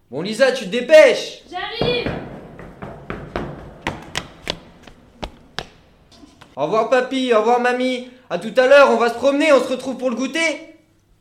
Bon Lisa, tu te dépêches! J'arrive! Au revoir papy, au revoir mamie. À tout à l'heure, on va se promener, on se retrouve pour le goûter.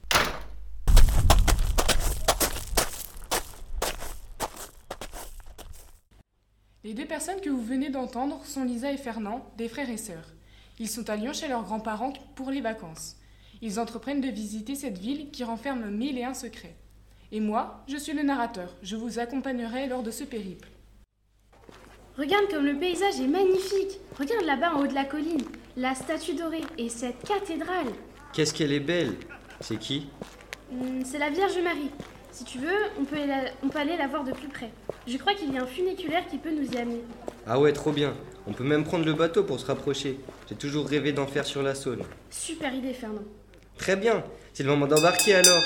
Les deux personnes que vous venez d'entendre sont Lisa et Fernand, des frères et sœurs. Ils sont à Lyon chez leurs grands-parents pour les vacances. Ils entreprennent de visiter cette ville qui renferme 1001 secrets. Et moi, je suis le narrateur. Je vous accompagnerai lors de ce périple. Regarde comme le paysage est magnifique. Regarde là-bas en haut de la colline, la statue dorée et cette cathédrale. Qu'est-ce qu'elle est belle. C'est qui? C'est la Vierge Marie. Si tu veux, on peut aller la voir de plus près. Je crois qu'il y a un funiculaire qui peut nous y amener. Ah ouais, trop bien. On peut même prendre le bateau pour se rapprocher. J'ai toujours rêvé d'en faire sur la Saône. Super idée, Fernand. Très bien, c'est le moment d'embarquer alors.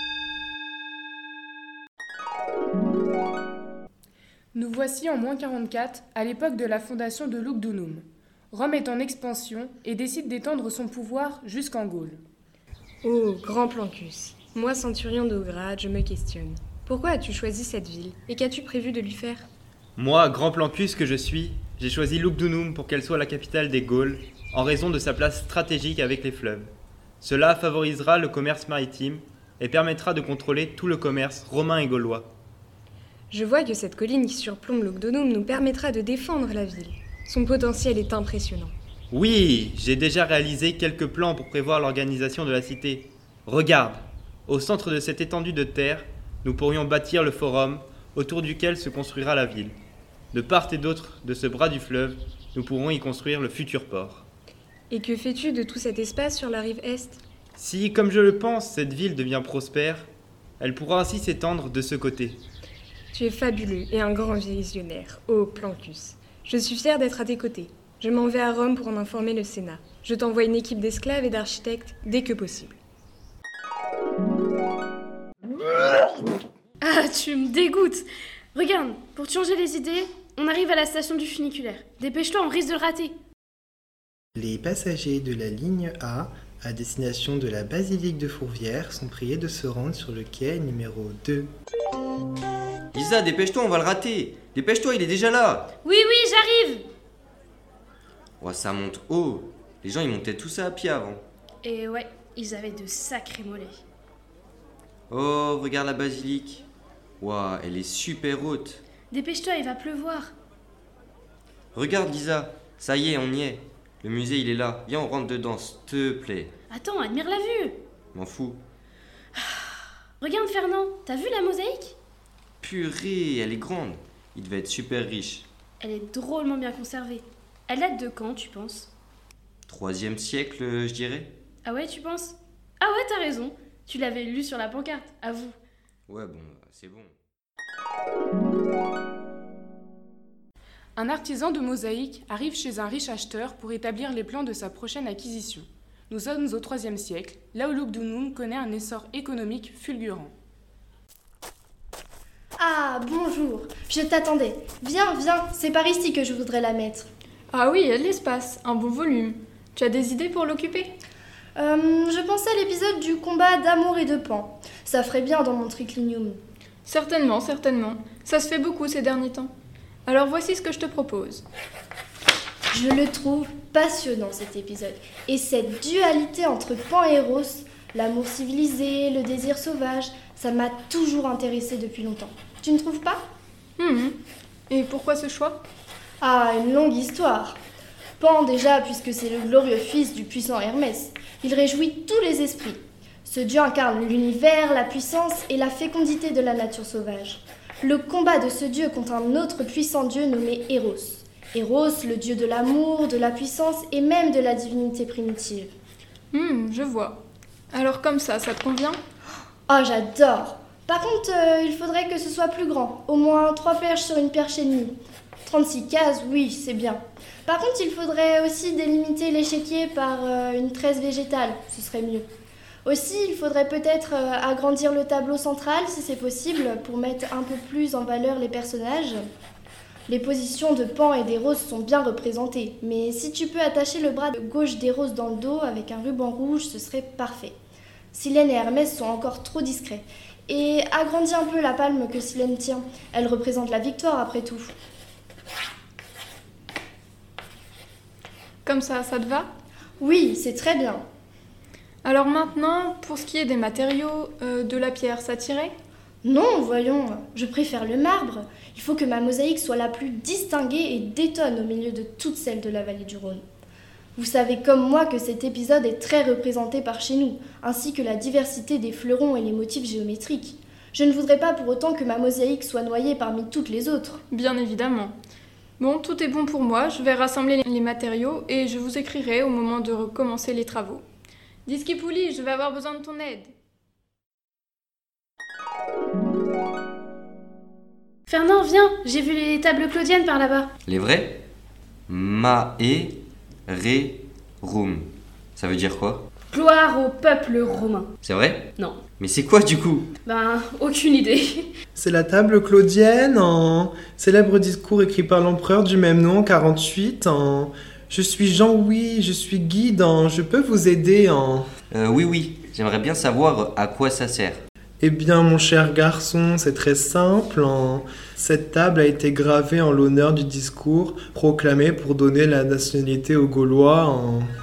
Nous voici en moins 44, à l'époque de la fondation de Lugdunum. Rome est en expansion et décide d'étendre son pouvoir jusqu'en Gaule. Oh, grand Plancus. Moi, centurion de haut grade, je me questionne. Pourquoi as-tu choisi cette ville et qu'as-tu prévu de lui faire? Moi, grand Plancus que je suis, j'ai choisi Lugdunum pour qu'elle soit la capitale des Gaules, en raison de sa place stratégique avec les fleuves. Cela favorisera le commerce maritime et permettra de contrôler tout le commerce romain et gaulois. Je vois que cette colline qui surplombe Lugdunum nous permettra de défendre la ville. Son potentiel est impressionnant. Oui, j'ai déjà réalisé quelques plans pour prévoir l'organisation de la cité. Regarde, au centre de cette étendue de terre, nous pourrions bâtir le forum autour duquel se construira la ville. De part et d'autre de ce bras du fleuve, nous pourrons y construire le futur port. Et que fais-tu de tout cet espace sur la rive est? Si, comme je le pense, cette ville devient prospère, elle pourra ainsi s'étendre de ce côté. Tu es fabuleux et un grand visionnaire, ô Plancus. Je suis fière d'être à tes côtés. Je m'en vais à Rome pour en informer le Sénat. Je t'envoie une équipe d'esclaves et d'architectes dès que possible. Ah, tu me dégoûtes. Regarde, pour te changer les idées, on arrive à la station du funiculaire. Dépêche-toi, on risque de le rater. Les passagers de la ligne A à destination de la basilique de Fourvière sont priés de se rendre sur le quai numéro 2. Lisa, dépêche-toi, on va le rater. Dépêche-toi, il est déjà là. Oui, j'arrive. Oh, ça monte haut. Les gens, ils montaient tout ça à pied avant. Et ouais, ils avaient de sacrés mollets. Oh, regarde la basilique. Waouh, elle est super haute. Dépêche-toi, il va pleuvoir. Regarde Lisa, ça y est, on y est. Le musée, il est là. Viens, on rentre dedans, s'il te plaît. Attends, admire la vue. M'en fous. Regarde Fernand, t'as vu la mosaïque? Purée, elle est grande. Il devait être super riche. Elle est drôlement bien conservée. Elle date de quand, tu penses? 3e siècle, je dirais. Ah ouais, tu penses? Ah ouais, t'as raison. Tu l'avais lu sur la pancarte, avoue. Ouais, bon, c'est bon. Un artisan de mosaïque arrive chez un riche acheteur pour établir les plans de sa prochaine acquisition. Nous sommes au IIIe siècle, là où Lugdunum connaît un essor économique fulgurant. Ah, bonjour, je t'attendais. Viens, c'est par ici que je voudrais la mettre. Ah oui, il y a de l'espace, un bon volume. Tu as des idées pour l'occuper? Je pensais à l'épisode du combat d'Amour et de Pan. Ça ferait bien dans mon triclinium. Certainement. Ça se fait beaucoup ces derniers temps. Alors voici ce que je te propose. Je le trouve passionnant cet épisode. Et cette dualité entre Pan et Eros, l'amour civilisé, le désir sauvage, ça m'a toujours intéressée depuis longtemps. Tu ne trouves pas? Et pourquoi ce choix? Ah, une longue histoire. Pan déjà, puisque c'est le glorieux fils du puissant Hermès. Il réjouit tous les esprits. Ce dieu incarne l'univers, la puissance et la fécondité de la nature sauvage. Le combat de ce dieu contre un autre puissant dieu nommé Eros. Eros, le dieu de l'amour, de la puissance et même de la divinité primitive. Je vois. Alors comme ça te convient? Ah, j'adore. Par contre, il faudrait que ce soit plus grand. Au moins 3 perches sur une perche et demie. 36 cases, oui, c'est bien. Par contre, il faudrait aussi délimiter l'échiquier par une tresse végétale. Ce serait mieux. Aussi, il faudrait peut-être agrandir le tableau central, si c'est possible, pour mettre un peu plus en valeur les personnages. Les positions de Pan et d'Eros sont bien représentées, mais si tu peux attacher le bras de gauche d'Eros dans le dos avec un ruban rouge, ce serait parfait. Silène et Hermès sont encore trop discrets. Et agrandis un peu la palme que Silène tient. Elle représente la victoire après tout. Comme ça te va ? Oui, c'est très bien. Alors maintenant, pour ce qui est des matériaux, de la pierre, ça t'irait ? Non, voyons, je préfère le marbre. Il faut que ma mosaïque soit la plus distinguée et détonne au milieu de toutes celles de la vallée du Rhône. Vous savez comme moi que cet épisode est très représenté par chez nous, ainsi que la diversité des fleurons et les motifs géométriques. Je ne voudrais pas pour autant que ma mosaïque soit noyée parmi toutes les autres. Bien évidemment. Bon, tout est bon pour moi, je vais rassembler les matériaux et je vous écrirai au moment de recommencer les travaux. Disquipouli, je vais avoir besoin de ton aide. Fernand, viens, j'ai vu les tables claudiennes par là-bas. Les vrais? Mae, Ré, Rum. Ça veut dire quoi? Gloire au peuple romain. C'est vrai? Non. Mais c'est quoi du coup? Ben, aucune idée. C'est la table claudienne, en célèbre discours écrit par l'empereur du même nom en 48. Je suis Jean, oui, je suis guide, je peux vous aider en... Oui, j'aimerais bien savoir à quoi ça sert. Eh bien, mon cher garçon, c'est très simple. Cette table a été gravée en l'honneur du discours proclamé pour donner la nationalité aux Gaulois.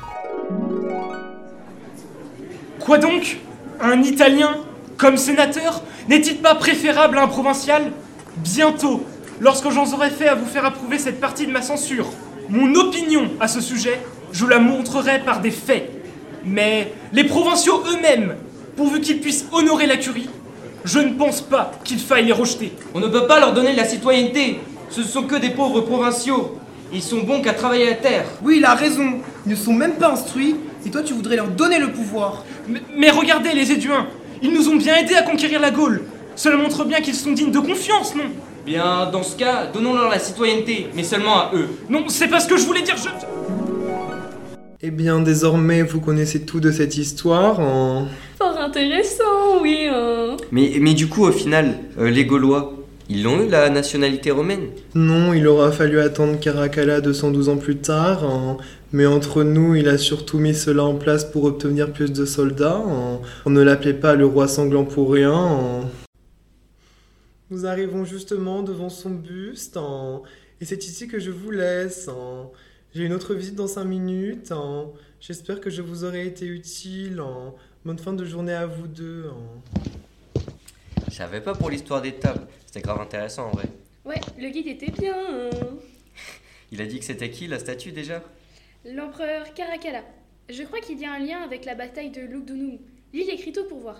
Quoi donc? Un Italien comme sénateur? N'est-il pas préférable à un provincial? Bientôt, lorsque j'en aurai fait à vous faire approuver cette partie de ma censure, mon opinion à ce sujet, je la montrerai par des faits. Mais les provinciaux eux-mêmes, pourvu qu'ils puissent honorer la curie, je ne pense pas qu'il faille les rejeter. On ne peut pas leur donner la citoyenneté. Ce ne sont que des pauvres provinciaux. Ils sont bons qu'à travailler la terre. Oui, il a raison. Ils ne sont même pas instruits. Et toi, tu voudrais leur donner le pouvoir. Mais regardez les Éduins. Ils nous ont bien aidés à conquérir la Gaule. Cela montre bien qu'ils sont dignes de confiance, non? Bien, dans ce cas, donnons-leur la citoyenneté, mais seulement à eux. Non, c'est pas ce que je voulais dire, Eh bien, désormais, vous connaissez tout de cette histoire. Fort intéressant, oui. Mais du coup, au final, les Gaulois, ils l'ont eu la nationalité romaine? Non, il aura fallu attendre Caracalla 212 ans plus tard. Mais entre nous, il a surtout mis cela en place pour obtenir plus de soldats. On ne l'appelait pas le roi sanglant pour rien. Nous arrivons justement devant son buste. Et c'est ici que je vous laisse. J'ai une autre visite dans 5 minutes. J'espère que je vous aurai été utile. Bonne fin de journée à vous deux. Je savais pas pour l'histoire des tables. C'était grave intéressant en vrai. Ouais, le guide était bien. Il a dit que c'était qui la statue déjà? L'empereur Caracalla. Je crois qu'il y a un lien avec la bataille de Lugdunum. Lis l'écriteau pour voir.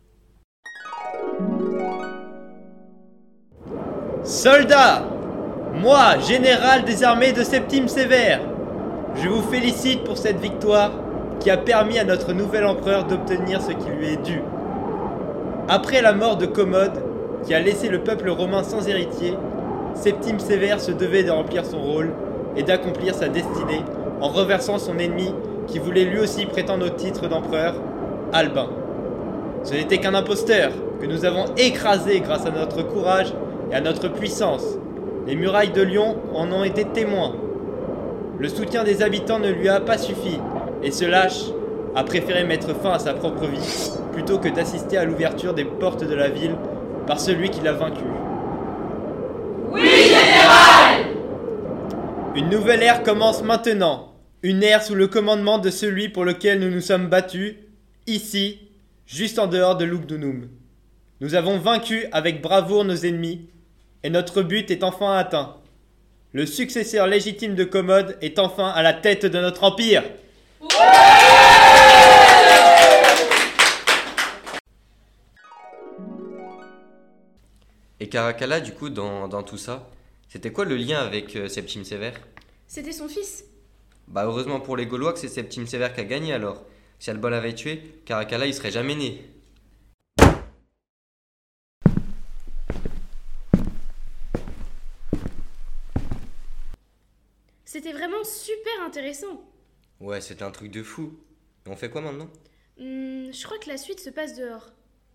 Soldats! Moi, général des armées de Septime Sévère, je vous félicite pour cette victoire qui a permis à notre nouvel empereur d'obtenir ce qui lui est dû. Après la mort de Commode, qui a laissé le peuple romain sans héritier, Septime Sévère se devait de remplir son rôle et d'accomplir sa destinée en reversant son ennemi qui voulait lui aussi prétendre au titre d'empereur, Albin. Ce n'était qu'un imposteur que nous avons écrasé grâce à notre courage et à notre puissance. Les murailles de Lyon en ont été témoins. Le soutien des habitants ne lui a pas suffi, et ce lâche a préféré mettre fin à sa propre vie, plutôt que d'assister à l'ouverture des portes de la ville par celui qui l'a vaincu. Oui, général! Une nouvelle ère commence maintenant, une ère sous le commandement de celui pour lequel nous nous sommes battus, ici, juste en dehors de Lugdunum. Nous avons vaincu avec bravoure nos ennemis, et notre but est enfin atteint. Le successeur légitime de Commode est enfin à la tête de notre empire. Et Caracalla, du coup, dans tout ça, c'était quoi le lien avec Septime Sévère? C'était son fils. Bah heureusement pour les Gaulois que c'est Septime Sévère qui a gagné alors. Si Alba l'avait tué, Caracalla il serait jamais né. C'était vraiment super intéressant. Ouais, c'était un truc de fou. Et on fait quoi maintenant? Je crois que la suite se passe dehors.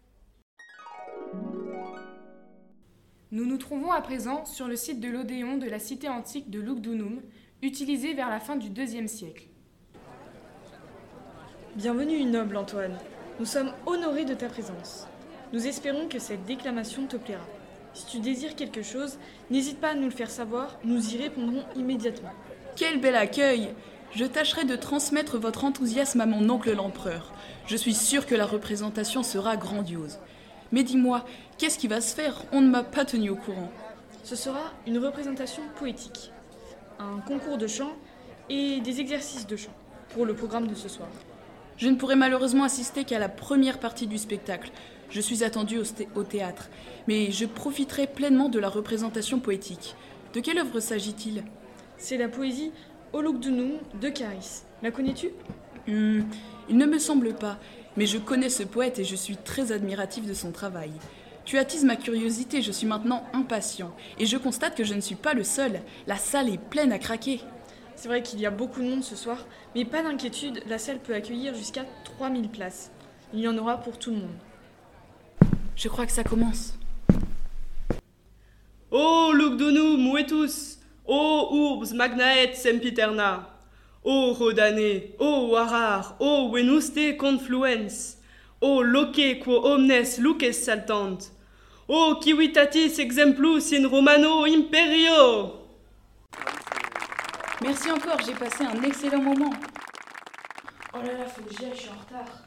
Nous nous trouvons à présent sur le site de l'Odéon de la cité antique de Lugdunum, utilisé vers la fin du IIe siècle. Bienvenue, noble Antoine. Nous sommes honorés de ta présence. Nous espérons que cette déclamation te plaira. Si tu désires quelque chose, n'hésite pas à nous le faire savoir, nous y répondrons immédiatement. Quel bel accueil! Je tâcherai de transmettre votre enthousiasme à mon oncle l'empereur. Je suis sûre que la représentation sera grandiose. Mais dis-moi, qu'est-ce qui va se faire? On ne m'a pas tenu au courant. Ce sera une représentation poétique, un concours de chant et des exercices de chant pour le programme de ce soir. Je ne pourrai malheureusement assister qu'à la première partie du spectacle. Je suis attendue au théâtre, mais je profiterai pleinement de la représentation poétique. De quelle œuvre s'agit-il? C'est la poésie Olugdunum de Caris. La connais-tu? Il ne me semble pas, mais je connais ce poète et je suis très admirative de son travail. Tu attises ma curiosité, je suis maintenant impatient. Et je constate que je ne suis pas le seul. La salle est pleine à craquer. C'est vrai qu'il y a beaucoup de monde ce soir, mais pas d'inquiétude, la salle peut accueillir jusqu'à 3000 places. Il y en aura pour tout le monde. Je crois que ça commence. O Lugdunum vetus, o urbs magnae sempiterna, o Rodane, o Warar, o Venuste confluens, o loque quo omnes luces saltant, o civitatis exemplus in Romano imperio. Merci encore, j'ai passé un excellent moment. Oh là là, faut que j'y aille, je suis en retard.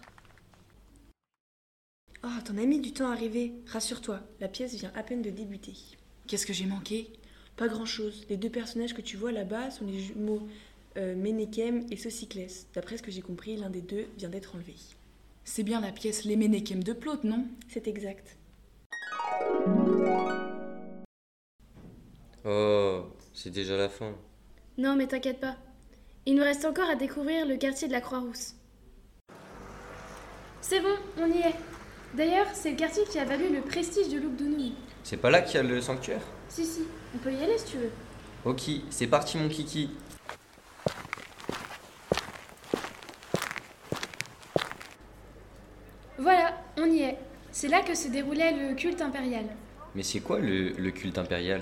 Oh, ton ami du temps arrivé. Rassure-toi, la pièce vient à peine de débuter. Qu'est-ce que j'ai manqué? Pas grand-chose. Les deux personnages que tu vois là-bas sont les jumeaux Ménékem et Sociclès. D'après ce que j'ai compris, l'un des deux vient d'être enlevé. C'est bien la pièce Les Ménékem de Plaute, non? C'est exact. Oh, c'est déjà la fin. Non, mais t'inquiète pas. Il nous reste encore à découvrir le quartier de la Croix-Rousse. C'est bon, on y est. D'ailleurs, c'est le quartier qui a valu le prestige de Lugdunum. C'est pas là qu'il y a le sanctuaire? Si, on peut y aller si tu veux. Ok, c'est parti mon kiki. Voilà, on y est. C'est là que se déroulait le culte impérial. Mais c'est quoi le culte impérial?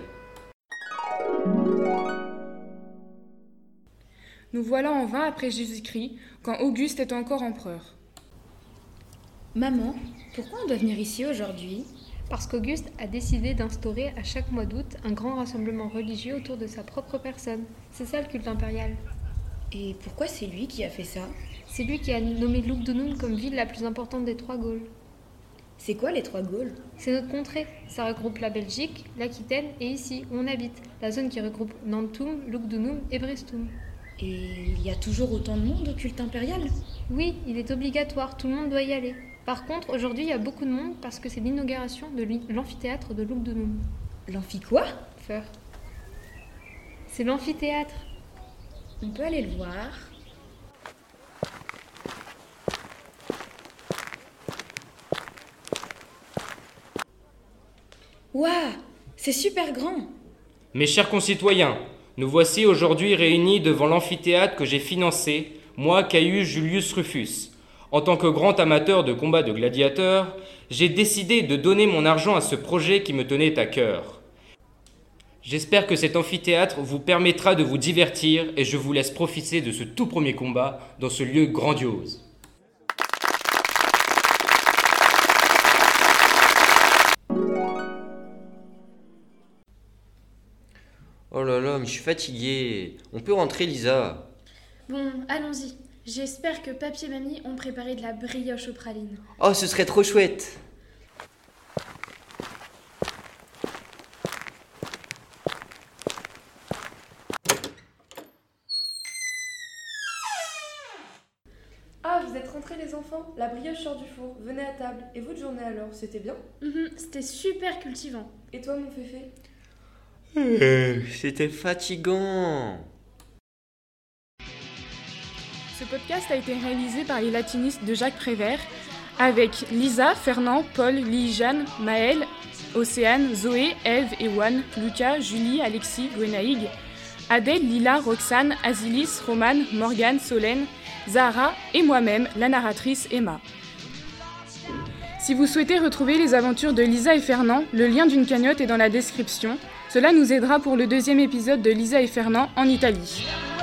Nous voilà en 20 après Jésus-Christ, quand Auguste est encore empereur. Maman, pourquoi on doit venir ici aujourd'hui? Parce qu'Auguste a décidé d'instaurer à chaque mois d'août un grand rassemblement religieux autour de sa propre personne. C'est ça le culte impérial. Et pourquoi c'est lui qui a fait ça? C'est lui qui a nommé Lugdunum comme ville la plus importante des trois Gaules. C'est quoi les trois Gaules? C'est notre contrée. Ça regroupe la Belgique, l'Aquitaine et ici, où on habite. La zone qui regroupe Nantum, Lugdunum et Brestum. Et il y a toujours autant de monde au culte impérial? Oui, il est obligatoire, tout le monde doit y aller. Par contre, aujourd'hui, il y a beaucoup de monde parce que c'est l'inauguration de l'amphithéâtre de Lugdunum. L'amphi quoi? Feur. C'est l'amphithéâtre. On peut aller le voir. Waouh, c'est super grand. Mes chers concitoyens, nous voici aujourd'hui réunis devant l'amphithéâtre que j'ai financé, moi, Caius Julius Rufus. En tant que grand amateur de combats de gladiateurs, j'ai décidé de donner mon argent à ce projet qui me tenait à cœur. J'espère que cet amphithéâtre vous permettra de vous divertir et je vous laisse profiter de ce tout premier combat dans ce lieu grandiose. Oh là là, mais je suis fatigué. On peut rentrer, Lisa? Bon, allons-y. J'espère que Papy et Mamie ont préparé de la brioche aux pralines. Oh, ce serait trop chouette. Ah, vous êtes rentrés les enfants? La brioche sort du four. Venez à table. Et votre journée alors? C'était bien? C'était super cultivant. Et toi, mon féfé? C'était fatigant. Ce podcast a été réalisé par les latinistes de Jacques Prévert avec Lisa, Fernand, Paul, Lee-Jeanne, Maëlle, Océane, Zoé, Eve, Ewan, Lucas, Julie, Alexis, Gwenaïg, Adèle, Lila, Roxane, Azilis, Romane, Morgane, Solène, Zahra et moi-même, la narratrice Emma. Si vous souhaitez retrouver les aventures de Lisa et Fernand, le lien d'une cagnotte est dans la description. Cela nous aidera pour le 2e épisode de Lisa et Fernand en Italie.